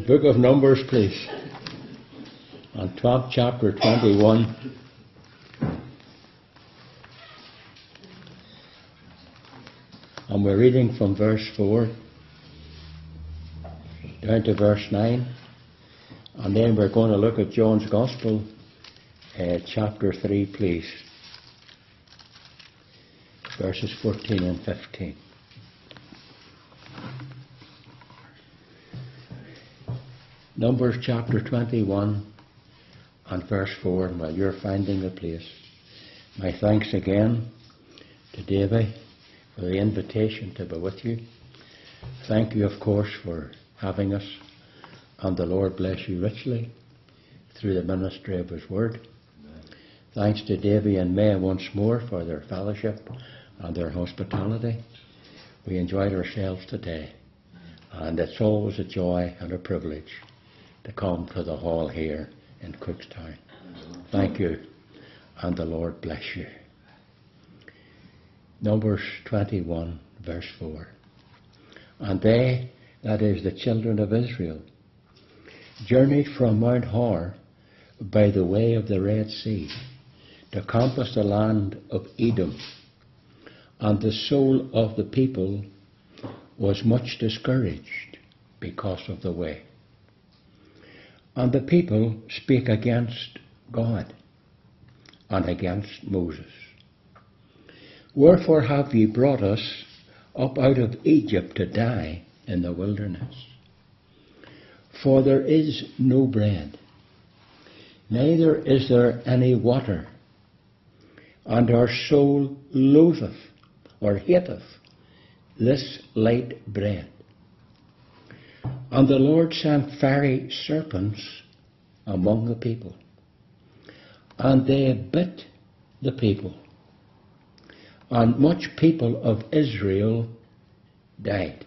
Book of Numbers, please. On chapter 21. And we're reading from verse 4 down to verse 9. And then we're going to look at John's Gospel, chapter 3, please. Verses 14 and 15. Numbers chapter 21 and verse 4, and while you're finding the place, my thanks again to Davy for the invitation to be with you. Thank you, of course, for having us, and the Lord bless you richly through the ministry of His Word. Amen. Thanks to Davy and May once more for their fellowship and their hospitality. We enjoyed ourselves today, and it's always a joy and a privilege to come to the hall here in Cookstown. Thank you, and the Lord bless you. Numbers 21, verse 4. And they, that is the children of Israel, journeyed from Mount Hor by the way of the Red Sea to compass the land of Edom. And the soul of the people was much discouraged because of the way. And the people spake against God and against Moses. Wherefore have ye brought us up out of Egypt to die in the wilderness? For there is no bread, neither is there any water, and our soul loatheth or hateth this light bread. And the Lord sent fiery serpents among the people, and they bit the people, and much people of Israel died.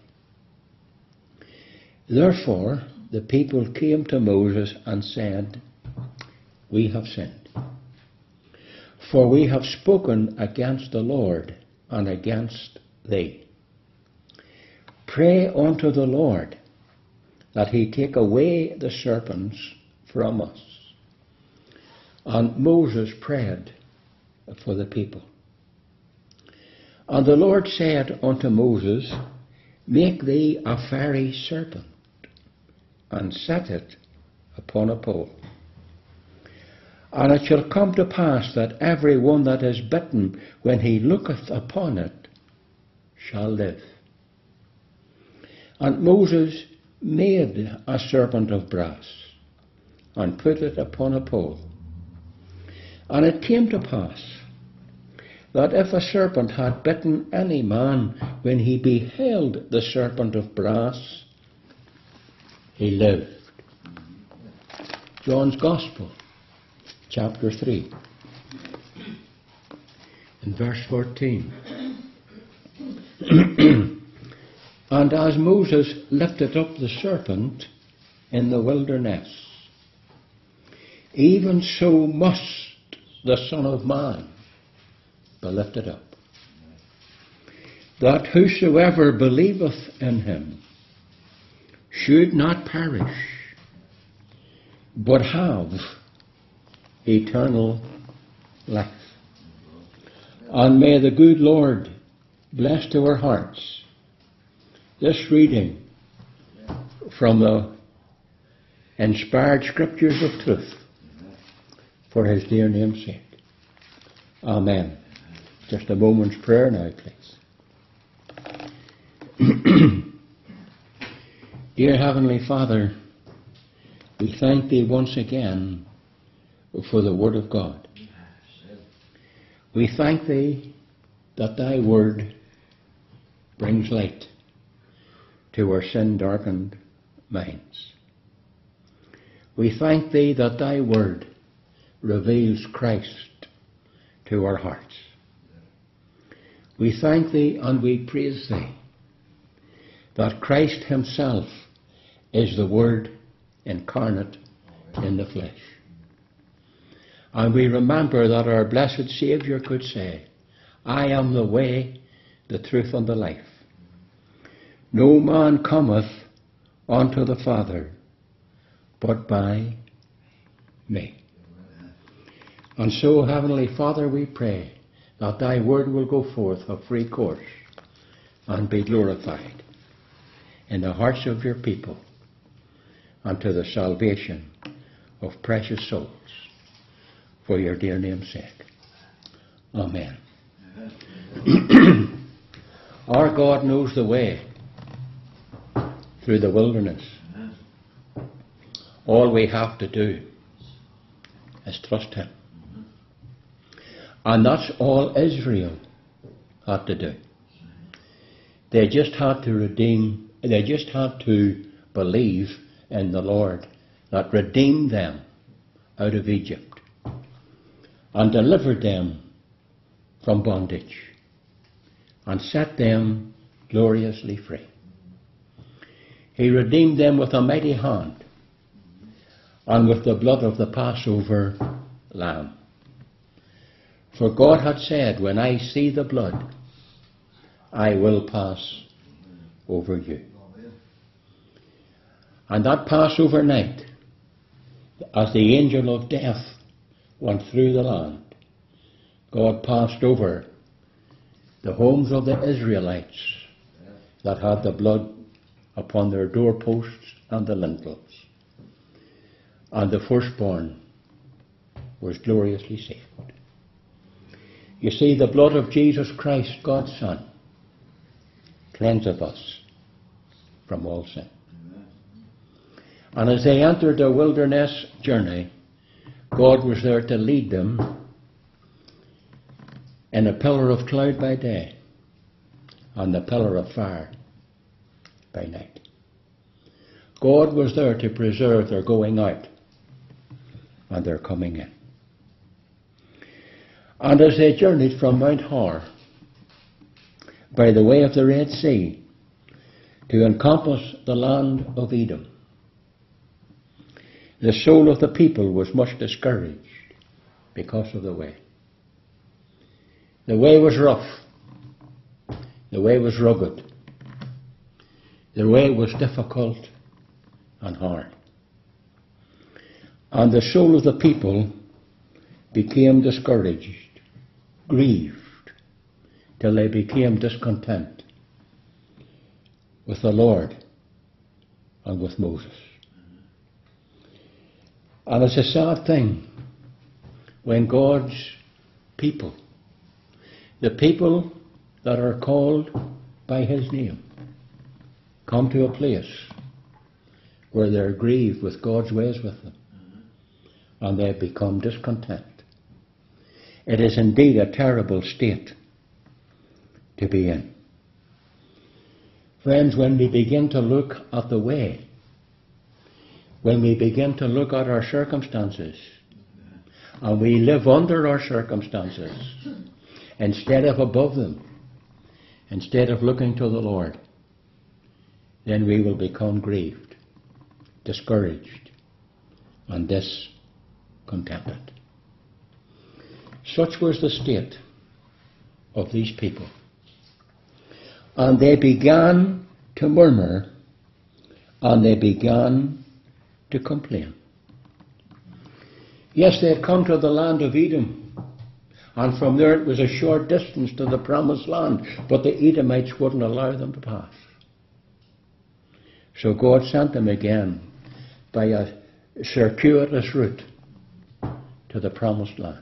Therefore the people came to Moses and said, We have sinned, for we have spoken against the Lord and against thee. Pray unto the Lord that He take away the serpents from us. And Moses prayed for the people. And the Lord said unto Moses, Make thee a fiery serpent, and set it upon a pole. And it shall come to pass that every one that is bitten, when he looketh upon it, shall live. And Moses made a serpent of brass, and put it upon a pole. And it came to pass that if a serpent had bitten any man, when he beheld the serpent of brass, he lived. John's Gospel, chapter 3, in verse 14. And as Moses lifted up the serpent in the wilderness, even so must the Son of Man be lifted up, that whosoever believeth in him should not perish, but have eternal life. And may the good Lord bless to our hearts this reading from the inspired scriptures of truth for His dear name's sake. Amen. Just a moment's prayer now, please. Dear Heavenly Father, we thank Thee once again for the Word of God. We thank Thee that Thy Word brings light to our sin-darkened minds. We thank Thee that Thy Word reveals Christ to our hearts. We thank Thee and we praise Thee that Christ Himself is the Word incarnate in the flesh. And we remember that our blessed Saviour could say, I am the way, the truth, and the life. No man cometh unto the Father but by me. And so, Heavenly Father, we pray that thy word will go forth of free course and be glorified in the hearts of your people unto the salvation of precious souls for your dear name's sake. Amen. Our God knows the way through the wilderness. All we have to do is trust him. And that's all Israel had to do. They just had to believe in the Lord that redeemed them out of Egypt and delivered them from bondage and set them gloriously free. He redeemed them with a mighty hand and with the blood of the Passover lamb. For God had said, when I see the blood, I will pass over you. And that Passover night, as the angel of death went through the land, God passed over the homes of the Israelites that had the blood upon their doorposts and the lintels. And the firstborn was gloriously saved. You see, the blood of Jesus Christ, God's Son, cleanseth us from all sin. And as they entered their wilderness journey, God was there to lead them in a pillar of cloud by day and the pillar of fire by night. God was there to preserve their going out and their coming in. And as they journeyed from Mount Hor by the way of the Red Sea to encompass the land of Edom, the soul of the people was much discouraged because of the way. The way was rough. The way was rugged. The way was difficult and hard. And the soul of the people became discouraged, grieved, till they became discontent with the Lord and with Moses. And it's a sad thing when God's people, the people that are called by his name, come to a place where they're grieved with God's ways with them and they become discontent. It is indeed a terrible state to be in. Friends, when we begin to look at the way, when we begin to look at our circumstances, and we live under our circumstances, instead of above them, instead of looking to the Lord, then we will become grieved, discouraged, and discontented. Such was the state of these people. And they began to murmur, and they began to complain. Yes, they had come to the land of Edom, and from there it was a short distance to the promised land, but the Edomites wouldn't allow them to pass. So God sent them again by a circuitous route to the promised land.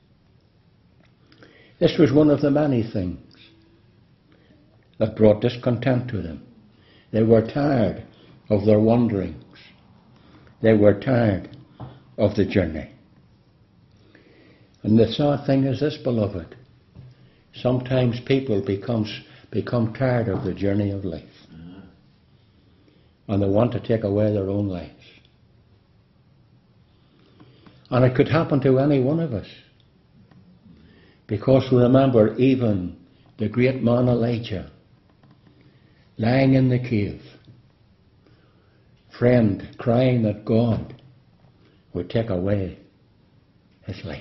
This was one of the many things that brought discontent to them. They were tired of their wanderings. They were tired of the journey. And the sad thing is this, beloved. Sometimes people become tired of the journey of life. And they want to take away their own lives. And it could happen to any one of us. Because remember, even the great man Elijah, lying in the cave, friend, crying that God would take away his life.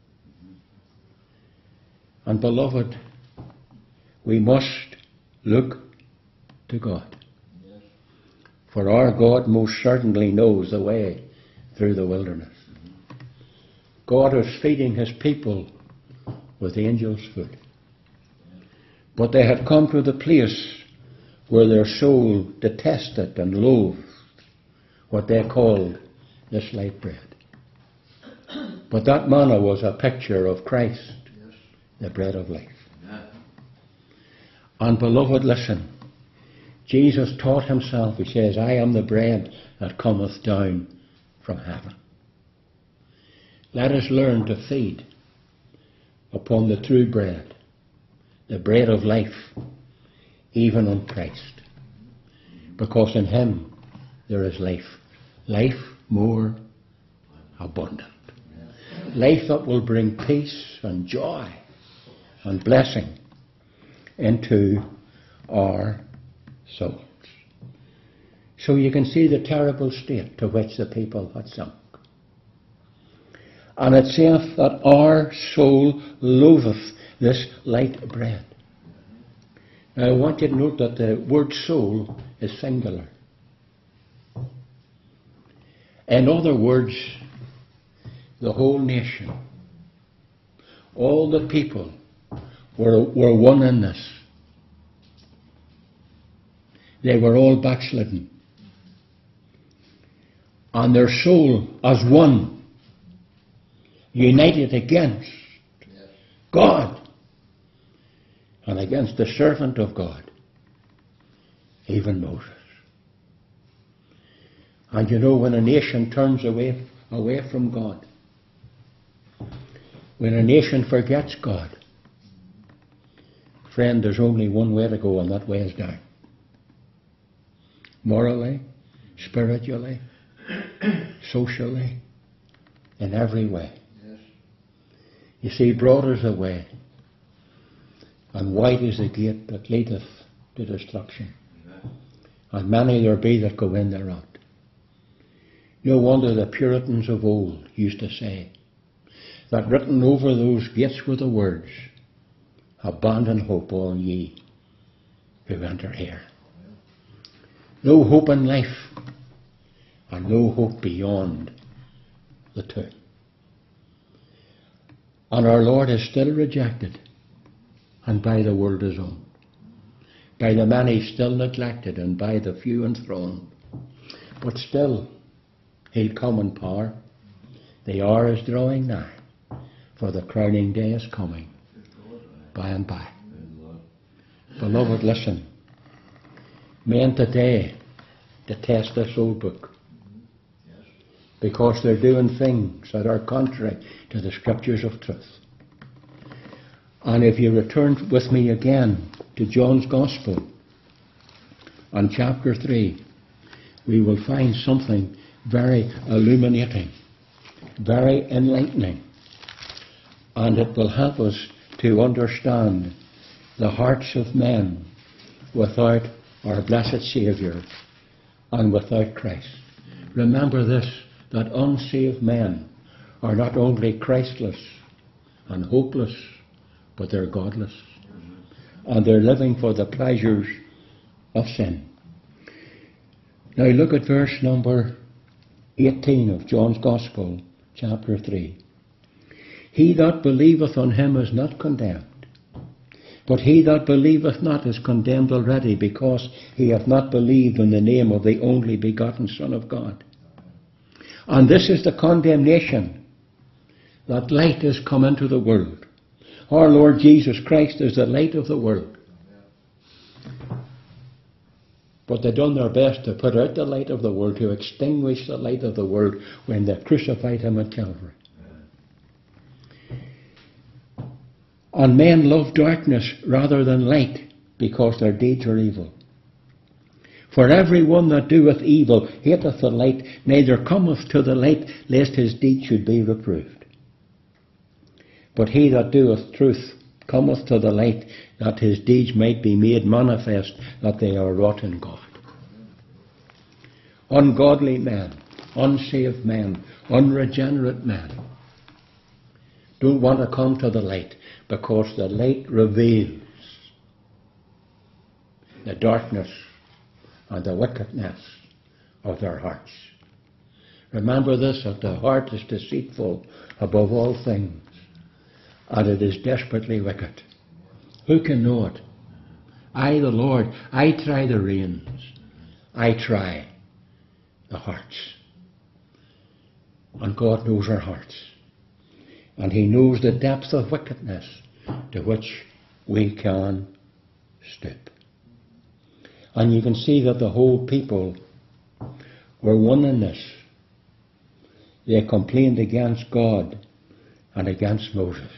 And beloved, we must look to God. For our God most certainly knows the way through the wilderness. God was feeding his people with angels' food. But they had come to the place where their soul detested and loathed what they called this light bread. But that manna was a picture of Christ, the bread of life. And beloved, listen, Jesus taught himself, he says, I am the bread that cometh down from heaven. Let us learn to feed upon the true bread, the bread of life, even on Christ. Because in him there is life. Life more abundant. Life that will bring peace and joy and blessing into our souls. So you can see the terrible state to which the people had sunk. And it saith that our soul loatheth this light bread. Now I want you to note that the word soul is singular. In other words, the whole nation, all the people were one in this. They were all backslidden. And their soul as one, united against God and against the servant of God, even Moses. And you know, when a nation turns away from God, when a nation forgets God, friend, there's only one way to go, and that way is down. Morally, spiritually, socially, in every way. Yes. You see, broad is the way, and wide is the gate that leadeth to destruction. Amen. And many there be that go in thereof. No wonder the Puritans of old used to say that written over those gates were the words, abandon hope, all ye who enter here. No hope in life, and no hope beyond the tomb. And our Lord is still rejected, and by the world is owned, by the many still neglected, and by the few enthroned. But still, he'll come in power. The hour is drawing nigh, for the crowning day is coming by and by. Beloved, listen. Men today detest this old book because they're doing things that are contrary to the scriptures of truth. And if you return with me again to John's Gospel on chapter 3, we will find something very illuminating, very enlightening, and it will help us to understand the hearts of men without our blessed Saviour and without Christ. Remember this, that unsaved men are not only Christless and hopeless, but they're godless. And they're living for the pleasures of sin. Now look at verse number 18 of John's Gospel, chapter 3. He that believeth on him is not condemned, but he that believeth not is condemned already, because he hath not believed in the name of the only begotten Son of God. And this is the condemnation, that light is come into the world. Our Lord Jesus Christ is the light of the world. But they've done their best to put out the light of the world, to extinguish the light of the world when they crucified him at Calvary. And men love darkness rather than light, because their deeds are evil. For every one that doeth evil hateth the light, neither cometh to the light, lest his deed should be reproved. But he that doeth truth cometh to the light, that his deeds might be made manifest, that they are wrought in God. Ungodly men, unsaved men, unregenerate men don't want to come to the light, because the light reveals the darkness and the wickedness of their hearts. Remember this, that the heart is deceitful above all things, and it is desperately wicked. Who can know it? I, the Lord, I try the reins. I try the hearts. And God knows our hearts. And He knows the depth of wickedness to which we can stoop. And you can see that the whole people were one in this. They complained against God and against Moses.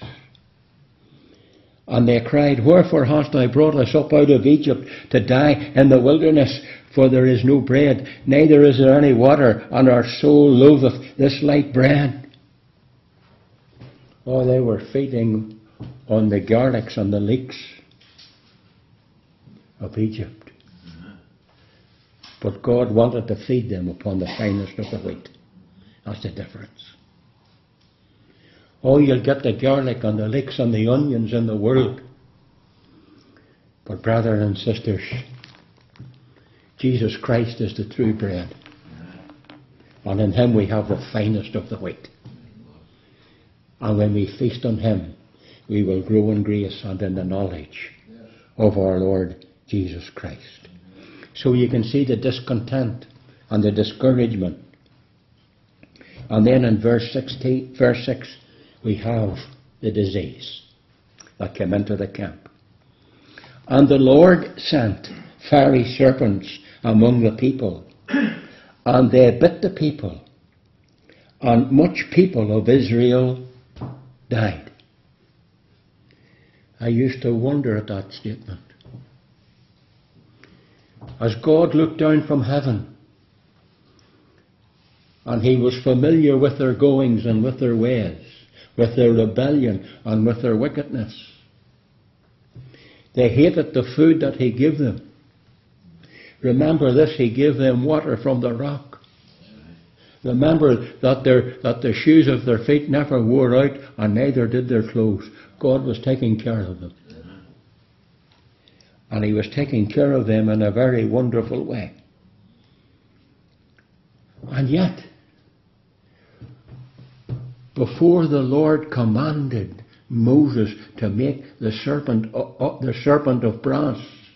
And they cried, "Wherefore hast thou brought us up out of Egypt to die in the wilderness? For there is no bread, neither is there any water, and our soul loatheth this light bread." Oh, they were feeding on the garlics and the leeks of Egypt. But God wanted to feed them upon the finest of the wheat. That's the difference. Oh, you'll get the garlic and the leeks and the onions in the world. But brothers and sisters, Jesus Christ is the true bread. And in Him we have the finest of the wheat. And when we feast on Him, we will grow in grace and in the knowledge of our Lord Jesus Christ. So you can see the discontent and the discouragement. And then in verse 6, we have the disease that came into the camp. And the Lord sent fiery serpents among the people, and they bit the people, and much people of Israel died. I used to wonder at that statement. As God looked down from heaven, and He was familiar with their goings and with their ways, with their rebellion and with their wickedness. They hated the food that He gave them. Remember this, He gave them water from the rock. Remember that the shoes of their feet never wore out, and neither did their clothes. God was taking care of them. And He was taking care of them in a very wonderful way. And yet, before the Lord commanded Moses to make the serpent of brass,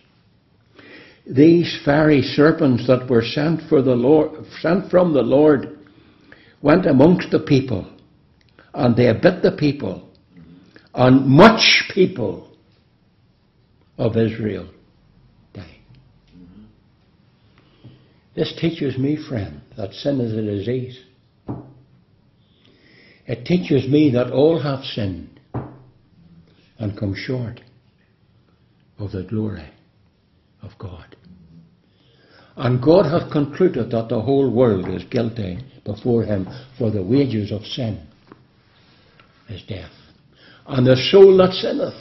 these fiery serpents that were sent from the Lord went amongst the people, and they bit the people, and much people of Israel died. This teaches me, friend, that sin is a disease. It teaches me that all have sinned and come short of the glory of God. And God hath concluded that the whole world is guilty before Him, for the wages of sin is death. And the soul that sinneth,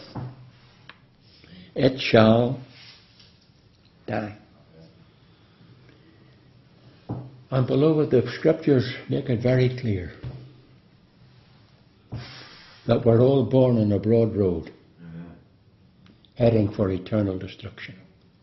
it shall die. And beloved, the Scriptures make it very clear that we're all born on a broad road, heading for eternal destruction.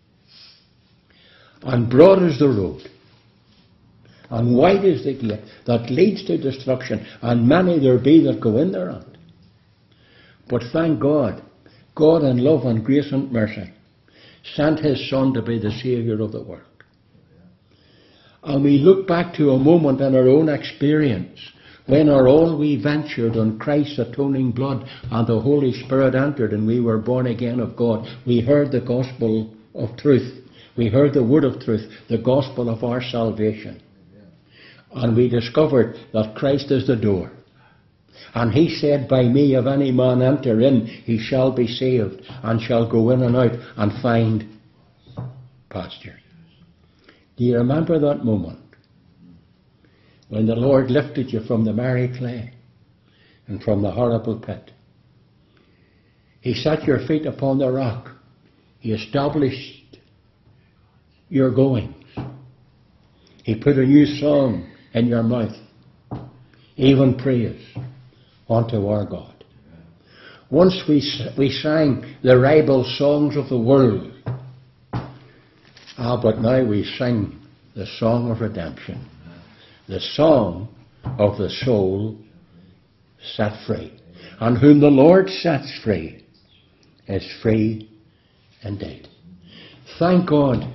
And broad is the road, and wide is the gate that leads to destruction, and many there be that go in thereon. But thank God, God in love and grace and mercy sent His Son to be the Saviour of the world. And we look back to a moment in our own experience when our all we ventured on Christ's atoning blood, and the Holy Spirit entered, and we were born again of God. We heard the gospel of truth. We heard the word of truth, the gospel of our salvation. And we discovered that Christ is the door. And He said, "By me, if any man enter in, he shall be saved, and shall go in and out and find pasture." Do you remember that moment when the Lord lifted you from the miry clay and from the horrible pit? He set your feet upon the rock. He established your goings. He put a new song in your mouth, even praise unto our God. Once we sang the ribald songs of the world, but now we sing the song of redemption, the song of the soul set free. And whom the Lord sets free is free indeed. Thank God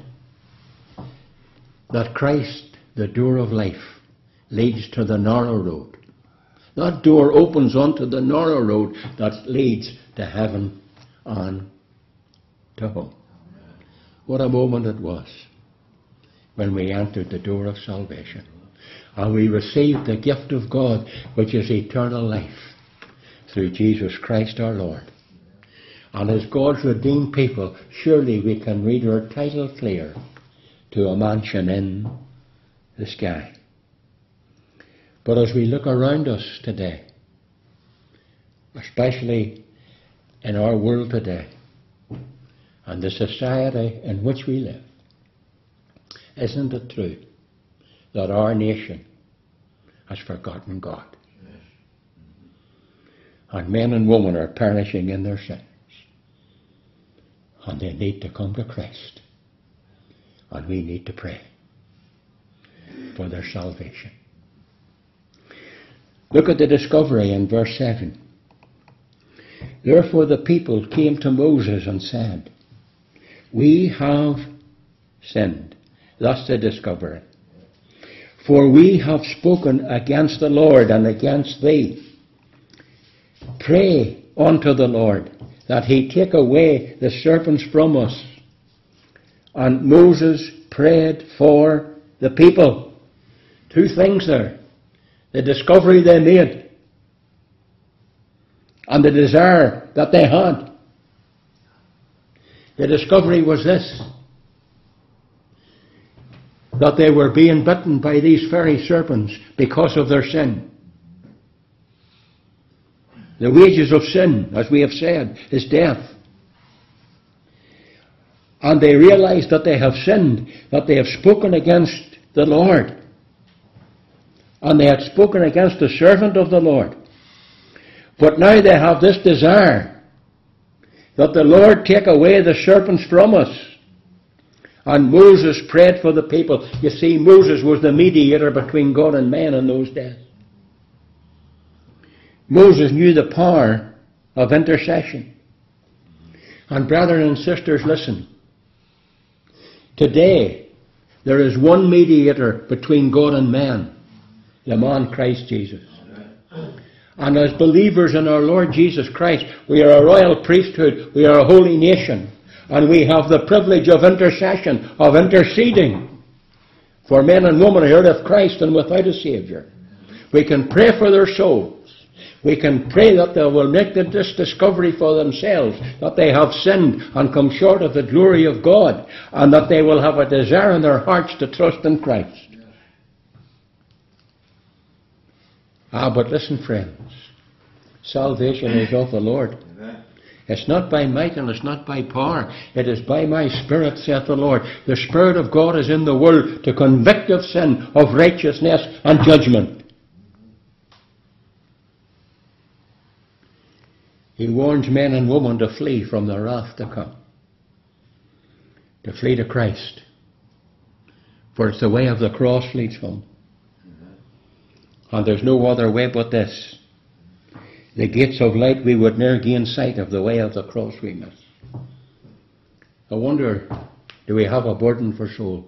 that Christ, the door of life, leads to the narrow road. That door opens onto the narrow road that leads to heaven and to home. What a moment it was when we entered the door of salvation. And we received the gift of God, which is eternal life, through Jesus Christ our Lord. And as God's redeemed people, surely we can read our title clear to a mansion in the sky. But as we look around us today, especially in our world today, and the society in which we live, isn't it true that our nation has forgotten God? Yes. And men and women are perishing in their sins. And they need to come to Christ. And we need to pray for their salvation. Look at the discovery in verse 7. Therefore the people came to Moses and said, we have sinned. That's the discovery. For we have spoken against the Lord and against thee. Pray unto the Lord that he take away the serpents from us. And Moses prayed for the people. Two things there. The discovery they made and the desire that they had. The discovery was this: that they were being bitten by these very serpents because of their sin. The wages of sin, as we have said, is death. And they realized that they have sinned, that they have spoken against the Lord. And they had spoken against the servant of the Lord. But now they have this desire that the Lord take away the serpents from us. And Moses prayed for the people. You see, Moses was the mediator between God and man in those days. Moses knew the power of intercession. And brethren and sisters, listen. Today, there is one mediator between God and man, the man Christ Jesus. And as believers in our Lord Jesus Christ, we are a royal priesthood, we are a holy nation, and we have the privilege of intercession, of interceding for men and women who are of Christ and without a Saviour. We can pray for their souls. We can pray that they will make this discovery for themselves, that they have sinned and come short of the glory of God, and that they will have a desire in their hearts to trust in Christ. But listen, friends, salvation is of the Lord. It's not by might and it's not by power. It is by my Spirit, saith the Lord. The Spirit of God is in the world to convict of sin, of righteousness and judgment. He warns men and women to flee from the wrath to come. To flee to Christ. For it's the way of the cross leads home. And there's no other way but this. The gates of light we would ne'er gain sight of, the way of the cross we miss. I wonder, do we have a burden for souls?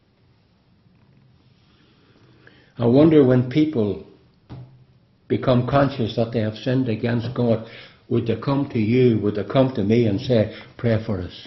I wonder, when people become conscious that they have sinned against God, would they come to you, would they come to me and say, pray for us.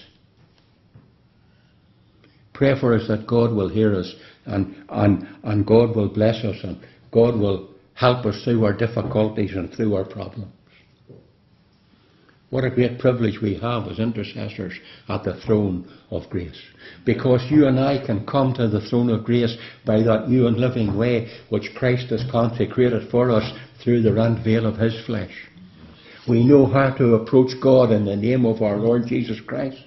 Pray for us that God will hear us and God will bless us and God will help us through our difficulties and through our problems. What a great privilege we have as intercessors at the throne of grace. Because you and I can come to the throne of grace by that new and living way which Christ has consecrated for us through the rent veil of his flesh. We know how to approach God in the name of our Lord Jesus Christ.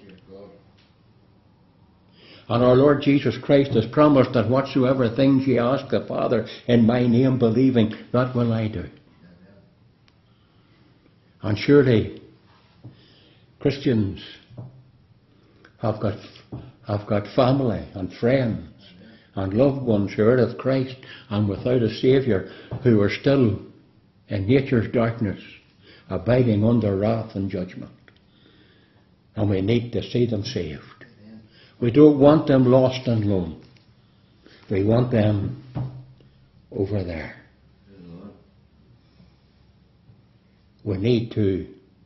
And our Lord Jesus Christ has promised that whatsoever things ye ask the Father in my name, believing, that will I do. And surely Christians have got family and friends and loved ones who are of Christ and without a Saviour, who are still in nature's darkness, abiding under wrath and judgment. And we need to see them saved. We don't want them lost and lone. We want them over there. We need to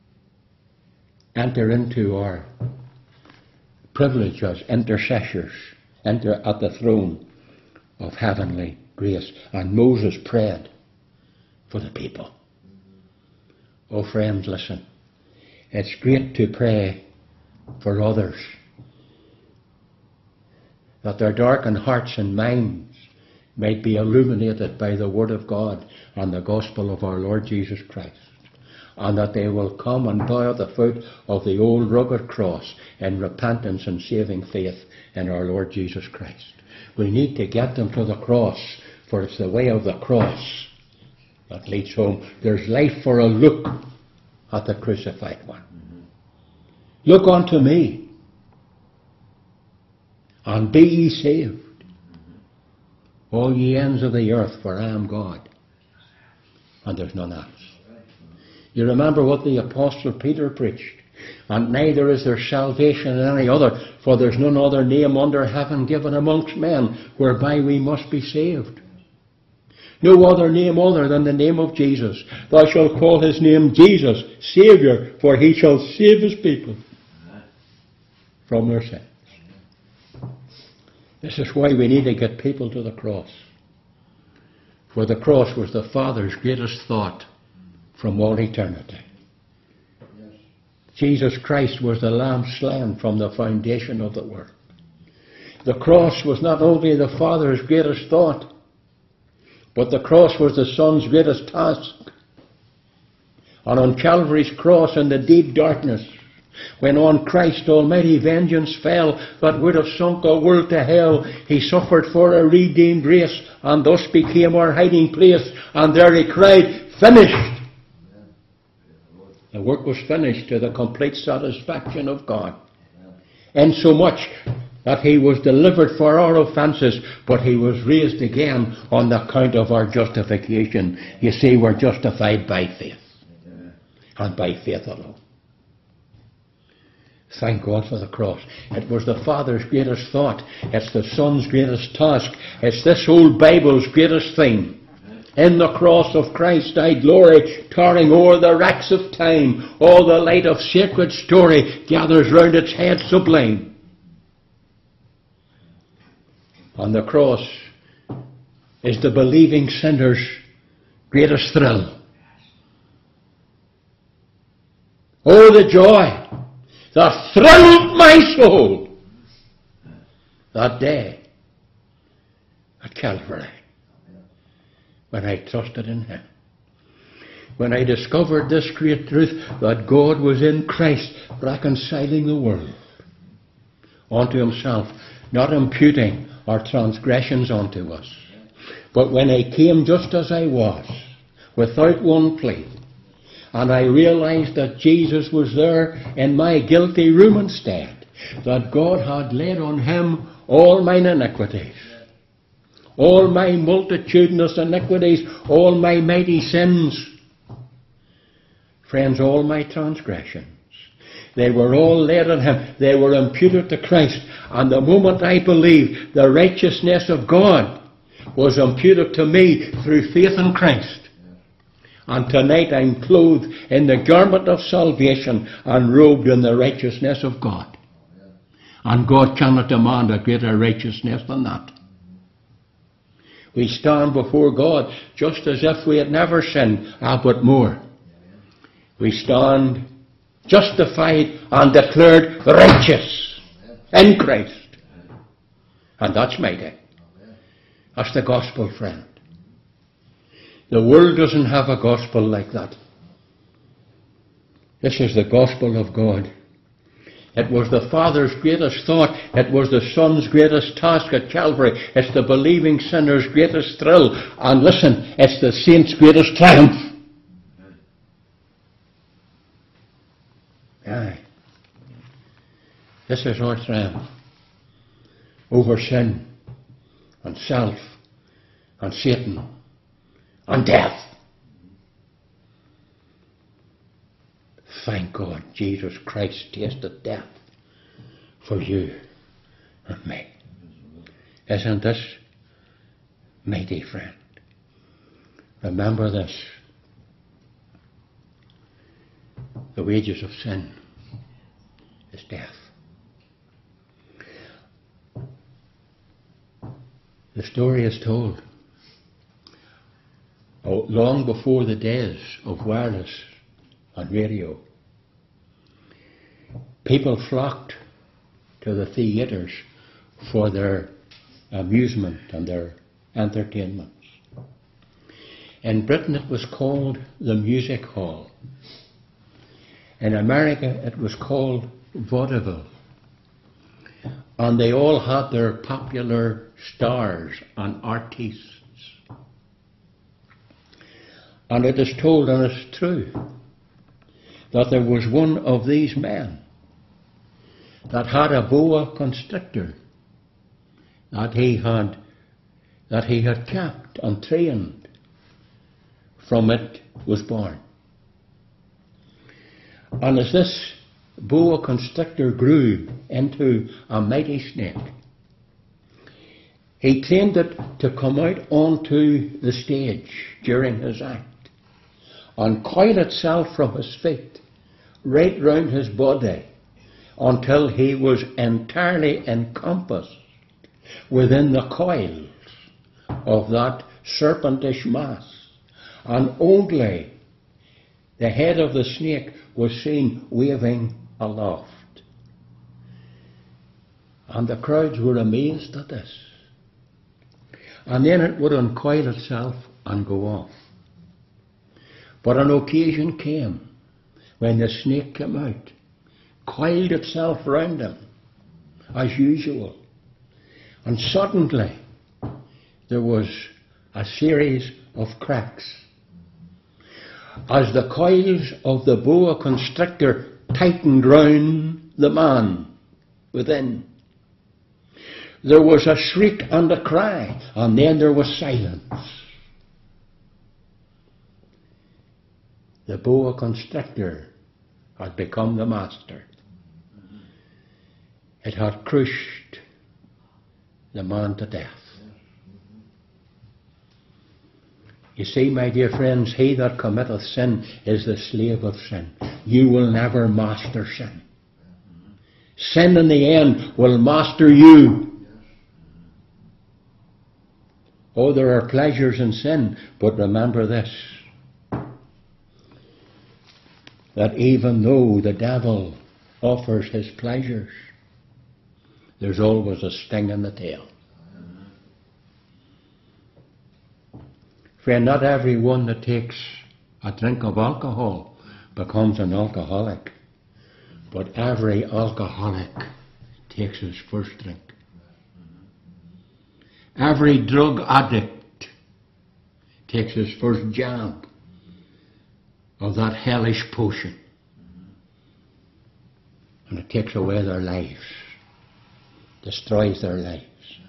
enter into our privilege as intercessors, enter at the throne of heavenly grace. And Moses prayed for the people. Oh friends, listen. It's great to pray for others, that their darkened hearts and minds might be illuminated by the Word of God and the gospel of our Lord Jesus Christ, and that they will come and bow at the foot of the old rugged cross in repentance and saving faith in our Lord Jesus Christ. We need to get them to the cross, for it's the way of the cross that leads home. There's life for a look at the crucified one. Look unto me, and be ye saved, all ye ends of the earth, for I am God, and there's none else. You remember what the Apostle Peter preached. And neither is there salvation in any other, for there's none other name under heaven given amongst men whereby we must be saved. No other name other than the name of Jesus. Thou shalt call his name Jesus, Saviour, for he shall save his people from their sins. This is why we need to get people to the cross. For the cross was the Father's greatest thought from all eternity. Jesus Christ was the Lamb slain from the foundation of the world. The cross was not only the Father's greatest thought, but the cross was the Son's greatest task. And on Calvary's cross in the deep darkness, when on Christ almighty vengeance fell that would have sunk a world to hell, he suffered for a redeemed race, and thus became our hiding place. And there he cried, finished! The work was finished to the complete satisfaction of God. Insomuch that he was delivered for our offences, but he was raised again on the account of our justification. You see, we're justified by faith. And by faith alone. Thank God for the cross. It was the Father's greatest thought. It's the Son's greatest task. It's this whole Bible's greatest theme. In the cross of Christ I glory, towering o'er the wrecks of time. All the light of sacred story gathers round its head sublime. On the cross is the believing sinner's greatest thrill. Oh, the joy that thrilled my soul that day at Calvary, when I trusted in him. When I discovered this great truth, that God was in Christ reconciling the world unto himself, not imputing our transgressions unto us. But when I came just as I was, without one plea, and I realized that Jesus was there in my guilty room instead, that God had laid on him all mine iniquities, all my multitudinous iniquities, all my mighty sins. Friends, all my transgressions, they were all laid on him. They were imputed to Christ. And the moment I believed, the righteousness of God was imputed to me through faith in Christ. And tonight I'm clothed in the garment of salvation and robed in the righteousness of God. And God cannot demand a greater righteousness than that. We stand before God just as if we had never sinned, but more. We stand justified and declared righteous in Christ. And that's mighty. That's the gospel, friend. The world doesn't have a gospel like that. This is the gospel of God. It was the Father's greatest thought. It was the Son's greatest task at Calvary. It's the believing sinner's greatest thrill. And listen, it's the saint's greatest triumph. Aye. This is our triumph over sin and self and Satan and death. Thank God Jesus Christ tasted death for you and me. Isn't this mighty, friend? Remember this. The wages of sin is death. The story is told long before the days of wireless and radio. People flocked to the theatres for their amusement and their entertainments. In Britain it was called the music hall. In America it was called vaudeville. And they all had their popular stars and artists. And it is told, and it's true, that there was one of these men that had a boa constrictor that he had kept and trained from it was born. And as this boa constrictor grew into a mighty snake, he trained it to come out onto the stage during his act and coil itself from his feet right round his body until he was entirely encompassed within the coils of that serpentish mass, and only the head of the snake was seen waving aloft. And the crowds were amazed at this. And then it would uncoil itself and go off. But an occasion came when the snake came out, coiled itself round him, as usual. And suddenly there was a series of cracks. As the coils of the boa constrictor tightened round the man within, there was a shriek and a cry, and then there was silence. The boa constrictor had become the master. It had crushed the man to death. You see, my dear friends, he that committeth sin is the slave of sin. You will never master sin. Sin in the end will master you. Oh, there are pleasures in sin, but remember this, that even though the devil offers his pleasures, there's always a sting in the tail. Friend, not everyone that takes a drink of alcohol becomes an alcoholic, but every alcoholic takes his first drink. Every drug addict takes his first jab of that hellish potion, and it takes away their lives, destroys their lives.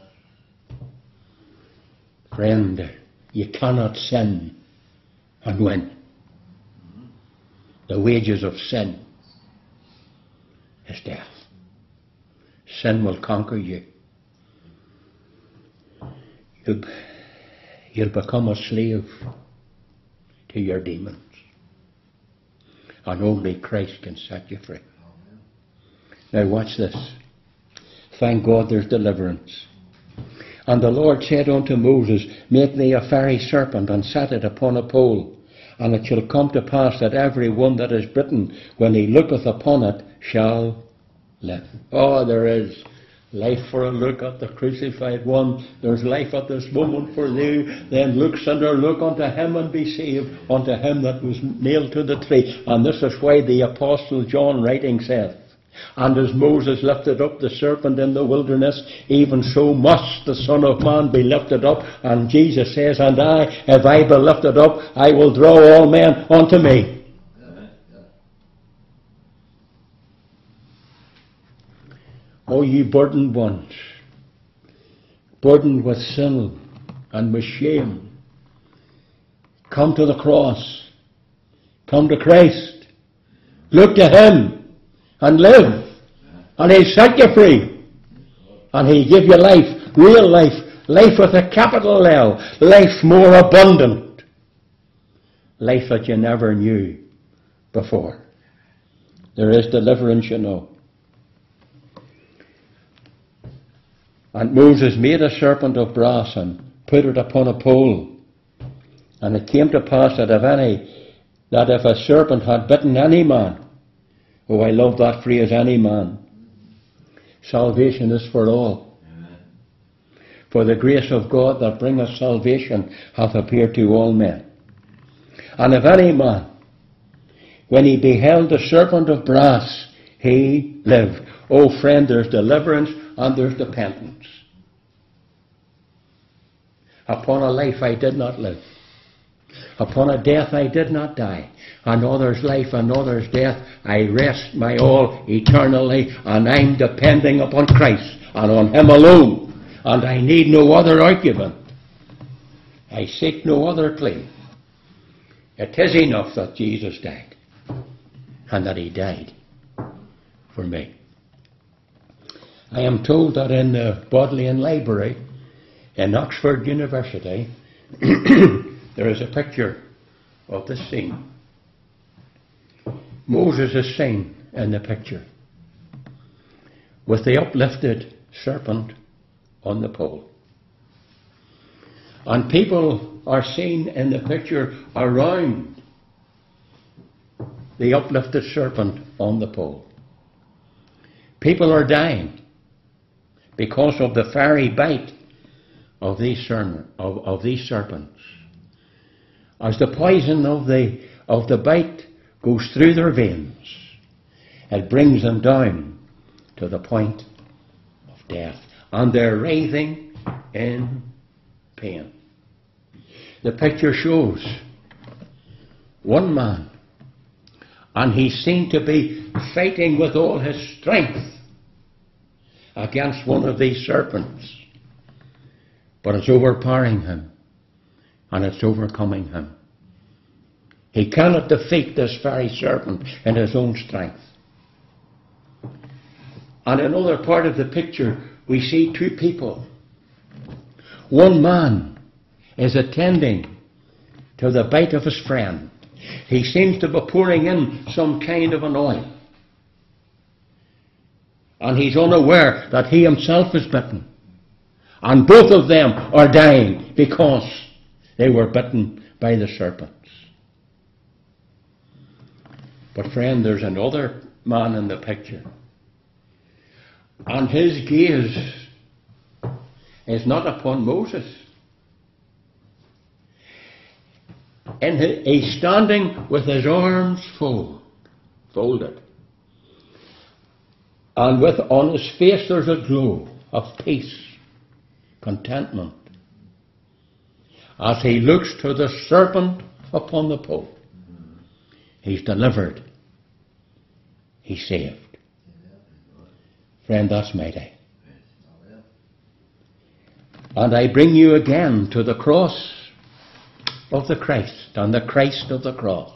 Friend, you cannot sin and win. The wages of sin is death. Sin will conquer you. You'll become a slave to your demons. And only Christ can set you free. Now watch this. Thank God there's deliverance. And the Lord said unto Moses, Make thee a fiery serpent, and set it upon a pole. And it shall come to pass that every one that is bitten, when he looketh upon it, shall live. Oh, there is life for a look at the crucified one. There's life at this moment for thee. Then look, sinner, look unto him and be saved, unto him that was nailed to the tree. And this is why the Apostle John writing saith, And as Moses lifted up the serpent in the wilderness, even so must the Son of Man be lifted up. And Jesus says, And I, if I be lifted up, I will draw all men unto me. O ye burdened ones, burdened with sin and with shame, come to the cross. Come to Christ. Look to Him and live. And He'll set you free. And He'll give you life, real life, life with a capital L, life more abundant, life that you never knew before. There is deliverance, you know. And Moses made a serpent of brass and put it upon a pole. And it came to pass that if a serpent had bitten any man, oh, I love that phrase, any man, salvation is for all. Amen. For the grace of God that bringeth salvation hath appeared to all men. And if any man, when he beheld the serpent of brass, he lived. Oh friend, there's deliverance and there's repentance. Upon a life I did not live. Upon a death I did not die. Another's life, another's death, I rest my all eternally, and I'm depending upon Christ and on Him alone. And I need no other argument. I seek no other plea. It is enough that Jesus died, and that He died for me. I am told that in the Bodleian Library in Oxford University there is a picture of this scene. Moses is seen in the picture with the uplifted serpent on the pole. And people are seen in the picture around the uplifted serpent on the pole. People are dying because of the fiery bite of these serpents. As the poison of the bite goes through their veins, it brings them down to the point of death. And they're writhing in pain. The picture shows one man, and he seemed to be fighting with all his strength against one of these serpents. But it's overpowering him, and it's overcoming him. He cannot defeat this very serpent in his own strength. And another part of the picture, we see two people. One man is attending to the bite of his friend. He seems to be pouring in some kind of an oil. And he's unaware that he himself is bitten. And both of them are dying because they were bitten by the serpents. But friend, there's another man in the picture. And his gaze is not upon Moses. He's standing with his arms folded. And on his face there's a glow of peace, contentment, as he looks to the serpent upon the pole. He's delivered. He's saved. Friend, that's mighty. And I bring you again to the cross of the Christ and the Christ of the cross.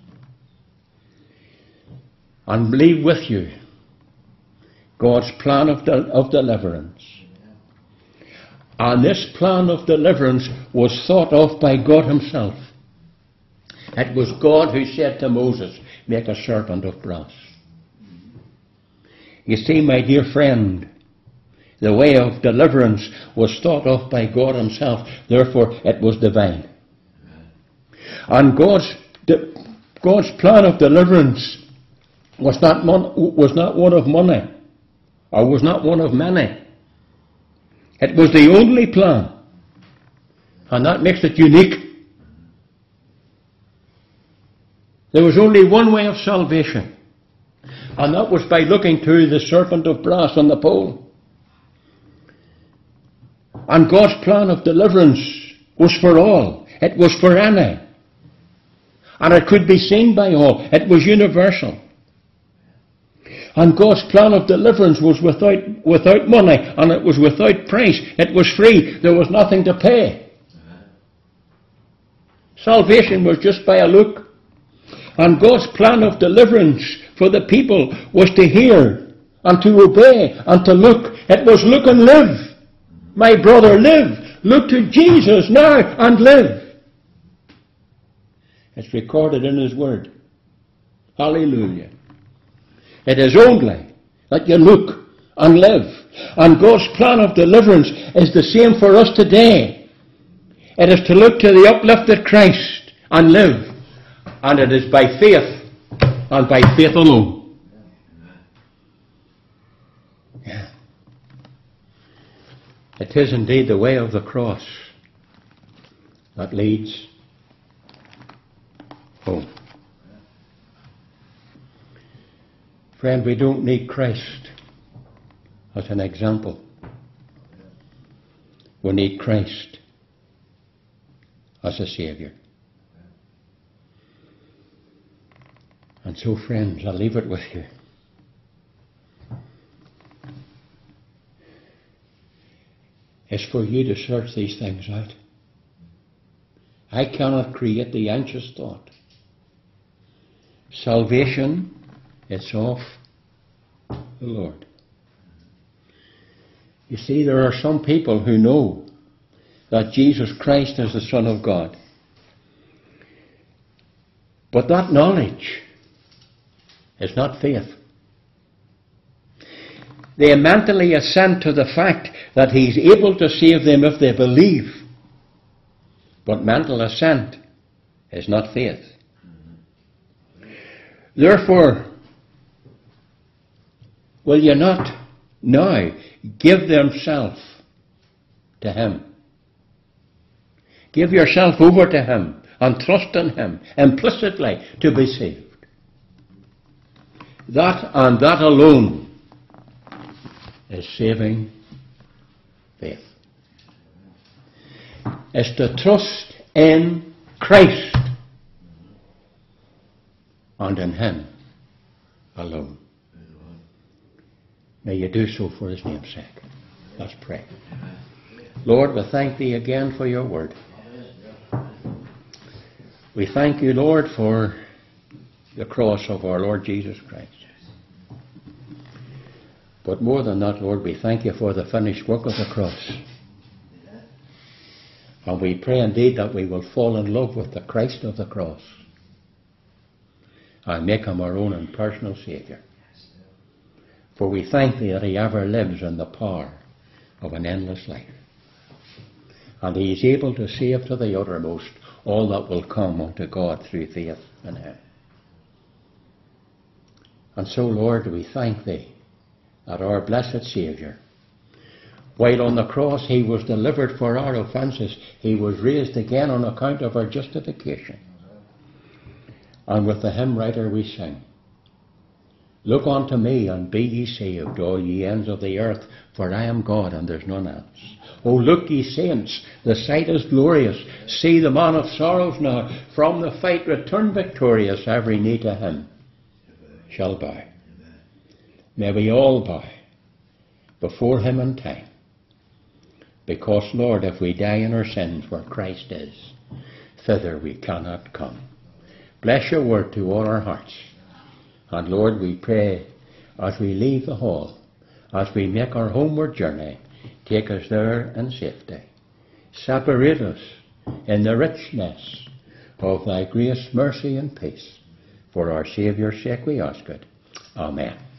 And leave with you God's plan of deliverance. And this plan of deliverance was thought of by God Himself. It was God who said to Moses, make a serpent of brass. You see, my dear friend, the way of deliverance was thought of by God Himself, therefore it was divine. And God's plan of deliverance was not one of money, or was not one of many. It was the only plan, and that makes it unique. There was only one way of salvation, and that was by looking to the serpent of brass on the pole. And God's plan of deliverance was for all. It was for any. And it could be seen by all. It was universal. And God's plan of deliverance was without money, and it was without price. It was free. There was nothing to pay. Salvation was just by a look. And God's plan of deliverance for the people was to hear and to obey and to look. It was look and live. My brother, live. Look to Jesus now and live. It's recorded in His Word. Hallelujah. It is only that you look and live. And God's plan of deliverance is the same for us today. It is to look to the uplifted Christ and live. And it is by faith and by faith alone. Yeah. It is indeed the way of the cross that leads home. Friend, we don't need Christ as an example. We need Christ as a Saviour. And so, friends, I'll leave it with you. It's for you to search these things out. I cannot create the anxious thought. Salvation, it's of the Lord. You see, there are some people who know that Jesus Christ is the Son of God. But that knowledge is not faith. They mentally assent to the fact that He's able to save them if they believe. But mental assent is not faith. Therefore, will you not now give themselves to Him? Give yourself over to Him and trust in Him implicitly to be saved. That and that alone is saving faith. Is to trust in Christ and in Him alone. May you do so for His name's sake. Let's pray. Lord, we thank Thee again for Your word. We thank You, Lord, for the cross of our Lord Jesus Christ. But more than that, Lord, we thank You for the finished work of the cross. And we pray indeed that we will fall in love with the Christ of the cross and make Him our own and personal Saviour. For we thank Thee that He ever lives in the power of an endless life. And He is able to save to the uttermost all that will come unto God through faith in Him. And so, Lord, we thank Thee that our blessed Saviour, while on the cross He was delivered for our offences, He was raised again on account of our justification. And with the hymn writer we sing, Look unto me and be ye saved, all ye ends of the earth, for I am God and there's none else. O look, ye saints, the sight is glorious. See the man of sorrows now, from the fight return victorious, every knee to Him shall bow. May we all bow before Him in time. Because, Lord, if we die in our sins where Christ is, thither we cannot come. Bless Your word to all our hearts. And Lord, we pray as we leave the hall, as we make our homeward journey, take us there in safety. Separate us in the richness of Thy grace, mercy and peace. For our Saviour's sake we ask it. Amen.